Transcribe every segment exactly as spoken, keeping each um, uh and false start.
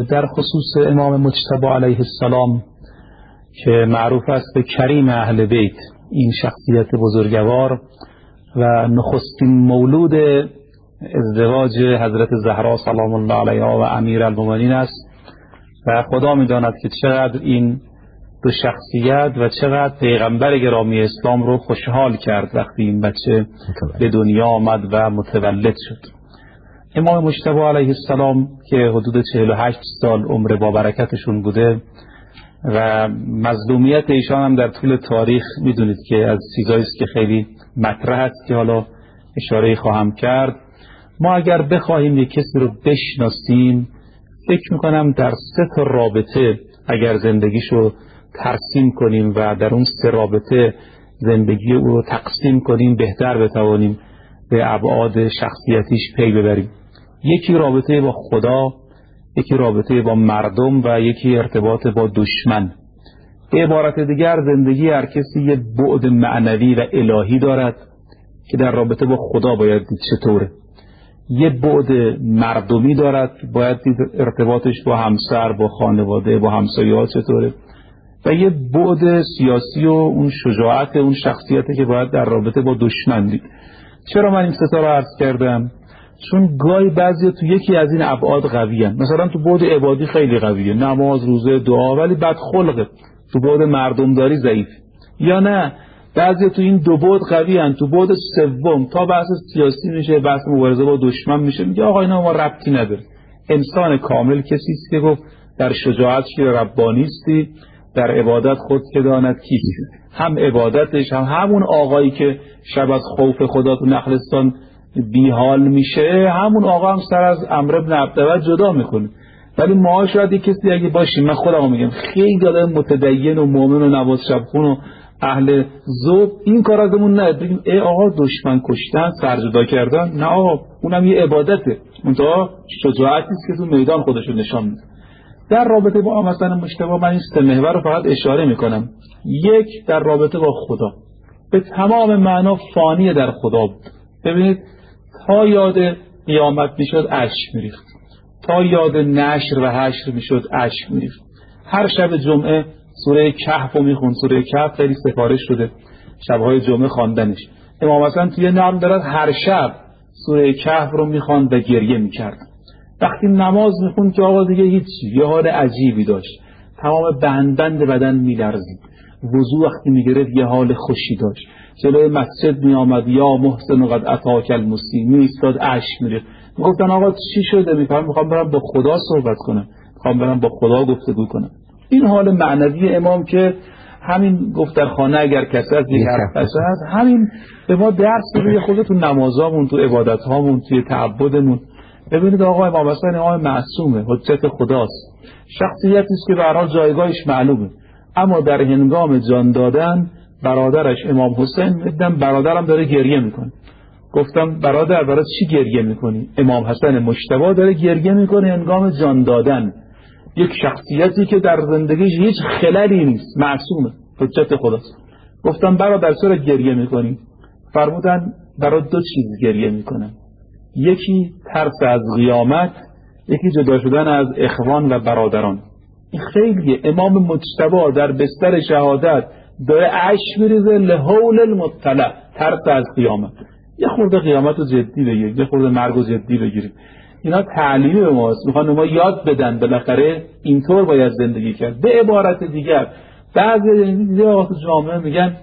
در خصوص امام مجتبی علیه السلام که معروف است به کریم اهل بیت، این شخصیت بزرگوار و نخستین مولود ازدواج حضرت زهرا سلام الله علیها و امیر المؤمنین است و خدا می‌داند که چقدر این دو شخصیت و چقدر پیغمبر گرامی اسلام رو خوشحال کرد وقتی این بچه به دنیا آمد و متولد شد. امام مجتبی علیه السلام که حدود چهل و هشت سال عمر با برکتشون بوده و مظلومیت ایشان هم در طول تاریخ میدونید که از چیزایی است که خیلی مطرح است که حالا اشاره خواهم کرد. ما اگر بخواهیم یک کسی رو بشناسیم، فکر میکنم در سه تا رابطه اگر زندگیشو ترسیم کنیم و در اون سه رابطه زندگی رو تقسیم کنیم، بهتر بتوانیم به ابعاد شخصیتیش پی ببریم. یکی رابطه با خدا، یکی رابطه با مردم و یکی ارتباط با دشمن. به عبارت دیگر زندگی هر کسی یه بعد معنوی و الهی دارد که در رابطه با خدا باید دید چطوره. یه بعد مردمی دارد، باید دید ارتباطش با همسر، با خانواده، با همسایه‌ها چطوره. و یه بعد سیاسی و اون شجاعت اون شخصیتی که باید در رابطه با دشمن دید. چرا من این سه تا رو عرض کردم؟ چون گاهی بعضی تو یکی از این ابعاد قوی هستند. مثلا تو بعد عبادی خیلی قویه، نماز، روزه، دعا، ولی بدخلقه. تو بعد مردمداری ضعیف. یا نه بعضی تو این دو بعد قوی هستند، تو بعد سوم تا بحث سیاسی میشه، بحث مبارزه با دشمن میشه، میگه آقا اینا ما ربطی نداره. انسان کامل کسی است که گفت در شجاعت که ربانی استی، در عبادت خود که داند کیست. هم عبادتش هم همون آقایی که شب از خوف خدا تو نخلستان بیحال میشه، همون آقا هم سر از عمرو بن عبدود جدا میکنه. ولی ما شاید یک کسی اگه باشیم، من خودم میگم خیلی آدم متدین و مؤمن و نماز شبخون و اهل ذوق، این کار ازمون نه بگیم ای آقا دشمن کشتن، سر جدا کردن، نه آقا اونم یه عبادته، منتها شجاعتی است که تو میدان خودشو نشان میده. در رابطه با مثلا مجتبی من این سه محور رو فقط اشاره میکنم. یک، در رابطه با خدا به تمام معنا فانی در خدا بود. ببینید تا یاد قیامت میشد اشک میریخت، تا یاد نشر و حشر میشد اشک میریخت. هر شب جمعه سوره کهف رو میخوند. سوره کهف خیلی سفارش شده شبهای جمعه خواندنش. امام حسن توی نرم دارد هر شب سوره کهف رو میخواند و گریه میکرد. وقتی نماز میخوند که آقا دیگه هیچی، یه حال عجیبی داشت، تمام بند بند بدن میلرزید. وضو وقتی میگرفت یه حال خوشی داشت. جلوی مسجد میآمد یا محسن قد اتاک المسی، میایستاد اشک میریخت. میگفتن آقا چی شده؟ میگم میخوام برم با خدا صحبت کنم، میخوام برم با خدا گفتگو کنم. این حال معنوی امام که همین گفت در خانه اگر کسی از یک حرف هست، همین به ما درس میده خود تو نمازامون، تو عبادتهامون، توی تعبدمون. ببینید آقا امام حسن امام معصومه، حجت خداست، شخصیتی است که به هر حال جایگاهش معلومه، اما در هنگام جان دادن برادرش امام حسین دیدم برادرم داره گریه میکنه. گفتم برادر برای چی گریه میکنی؟ امام حسن مجتبی داره گریه میکنه هنگام جان دادن. یک شخصیتی که در زندگیش هیچ خللی نیست، معصومه، حجت خداست. گفتم برادر چرا گریه میکنی؟ فرمودن برای دو چیز گریه میکنم، یکی ترس از قیامت، یکی جدا شدن از اخوان و برادران. این خیلیه. امام مجتبی در بستر شهادت داره اشک میریزه لحول المطلع، ترس از قیامت. یه خورده قیامت رو جدی بگیریم، یه خورده مرگ رو جدی بگیریم. اینا تعلیم به ماست، میخوان ما یاد بدن بالاخره اینطور باید زندگی کرد. به عبارت دیگر بعضی دیگه آقا جامعه میگن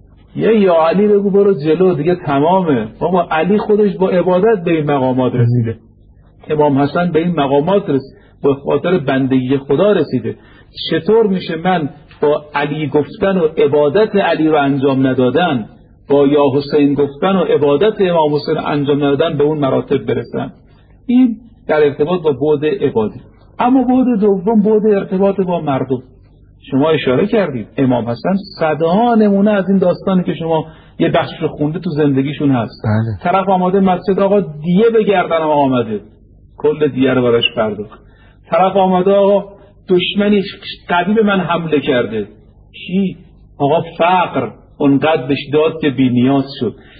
یه یا علی بگو برو جلو دیگه تمامه. بابا علی خودش با عبادت به این مقامات رسیده، امام حسن به این مقامات رسید، با خاطر بندگی خدا رسیده. چطور میشه من با علی گفتن و عبادت علی رو انجام ندادن، با یا حسین گفتن و عبادت امام حسین انجام ندادن به اون مراتب برسن؟ این در ارتباط با بعد عبادی. اما بعد دوم بعد ارتباط با مردم. شما اشاره کردید امام حسن صدها نمونه از این داستانی که شما یه بخش رو خونده تو زندگیشون هست. بله. طرف آماده مسجد آقا دیه به گردنم آمده، کل دیه رو براش پرداخت. طرف آماده آقا دشمنی قوی به من حمله کرده، کی؟ آقا فقر اونقدر بهش داد که بی نیاز شد.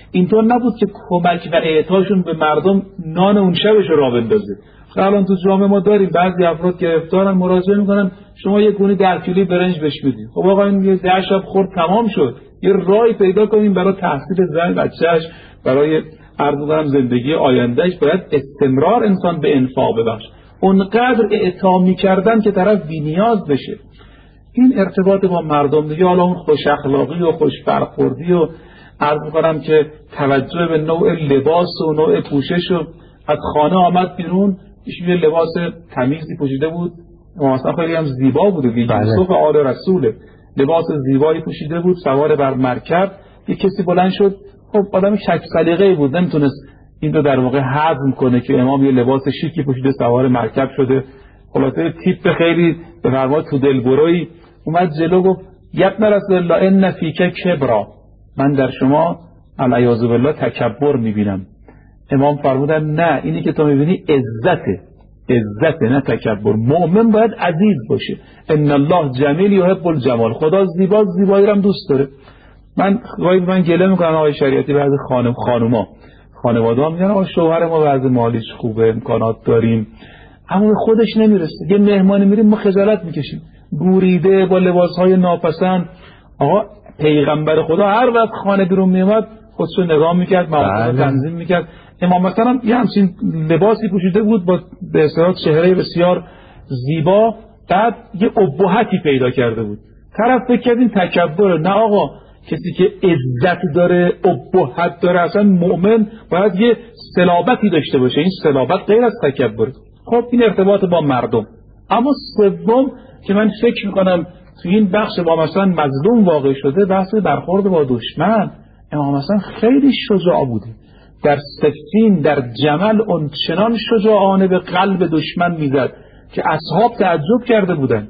اینطور نبود که کمک و اعطاشون به مردم نان اون شبش رو راه بندازه. الان تو جامعه ما داریم بعضی افراد گرفتارن مراجعه میکنن شما یک گونی ده کیلویی برنج بهش میدید. خب آقا این یه ده شب خورد تمام شد. یه راهی پیدا کنیم برای تحصیل زن بچه‌اش، برای عرض کنم زندگی آیندهش. باید استمرار انسان به انفاق ببخش، اونقدر اعطا میکردن که طرف بی‌نیاز بشه. این ارتباط با مردم دیگه، حالا اون خوش اخلاقی و خوش برخوردی و عرض کنم که توجه به نوع لباس و نوع پوشش و از خانه آمد بیرون ایشون یه لباس تمیزی پوشیده بود، مثلا خیلی هم زیبا بود دیگه، یوسف آل رسوله، لباس زیبایی پوشیده بود، سوار بر مرکب. یه کسی بلند شد، خب آدم شک سلیقه‌ای بود، نمیتونست این رو در واقع هضم کنه که امام یه لباس شیکی پوشیده سوار مرکب شده. خلاصه تیپ خیلی به فرمان تو دلبرویی اومد جلو، گفت یبن رسول الله ان فیک کبرا، من در شما العیاذ بالله تکبر میبینم. امام فرمودن نه، اینی که تو میبینی عزته، عزته نه تکبر. مؤمن باید عزیز باشه. ان الله جمیل یحب الجمال، خدا زیبا زیبایی رو هم دوست داره. من گاهی من گله میکنم آقای شریعتی، بعضی خانم خانوما خانواده ها میگن آقا شوهر ما وضع مالیش خوبه، امکانات داریم، اما خودش نمیرسه. یه مهمانی میریم ما خجالت میکشیم، گوریده با لباسهای ناپسند. آقا پیغمبر خدا هر وقت خانه بیرون میومد خودشو نگاه میکرد، مواقع تنظیم میکرد. امام مثلا یه همچین لباسی پوشیده بود با به اصطلاح چهره بسیار زیبا، بعد یه ابهتی پیدا کرده بود. طرف فکر کرد این تکبره. نه آقا، کسی که عزت داره، ابهت داره، اصلا مؤمن باید یه صلابتی داشته باشه. این صلابت غیر از تکبره. خب این ارتباط با مردم. اما سوم که من فکر میکنم تو این بخش با مثلا مظلوم واقع شده، بحث برخورد با دشمن. امام مثلا خیلی شجاع بوده. در صفین، در جمل اون چنان شجاعانه به قلب دشمن میزد که اصحاب تعجب کرده بودن.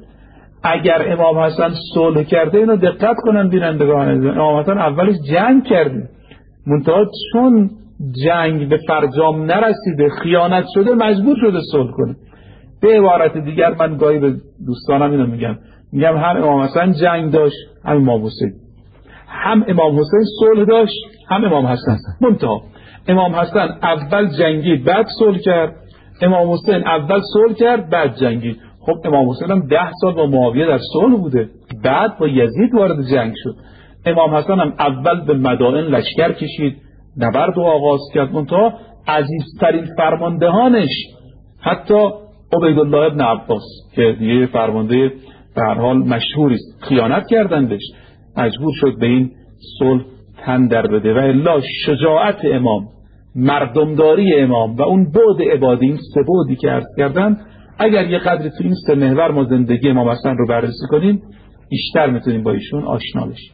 اگر امام حسن صلح کرده، اینو دقت کنن بینندگان، امام حسن اولش جنگ کرده، منتها چون جنگ به فرجام نرسیده، خیانت شده، مجبور شده صلح کنه. به عبارت دیگر من گاهی به دوستانم اینو میگم، میگم هم امام حسن جنگ داشت، هم امام حسین، هم امام حسین صلح داشت، هم امام حسن. منتها امام حسن اول جنگید بعد صلح کرد، امام حسین اول صلح کرد بعد جنگید. خب امام حسین هم ده سال با معاویه در صلح بوده، بعد با یزید وارد جنگ شد. امام حسن هم اول به مدائن لشکر کشید، نبرد رو آغاز کرد، منتها عزیزترین فرماندهانش حتی عبیدالله ابن عباس که دیگه فرمانده به هر حال مشهوری است، خیانت کردندش، مجبور شد به این صلح تن در بده. و الا شجاعت امام، مردمداری امام و اون بعد عبادی، این سه بعدی که عرض کردم، اگر یه قدری تو این سه محور ما زندگی امام حسن رو بررسی کنیم، بیشتر میتونیم با ایشون آشنا بشیم.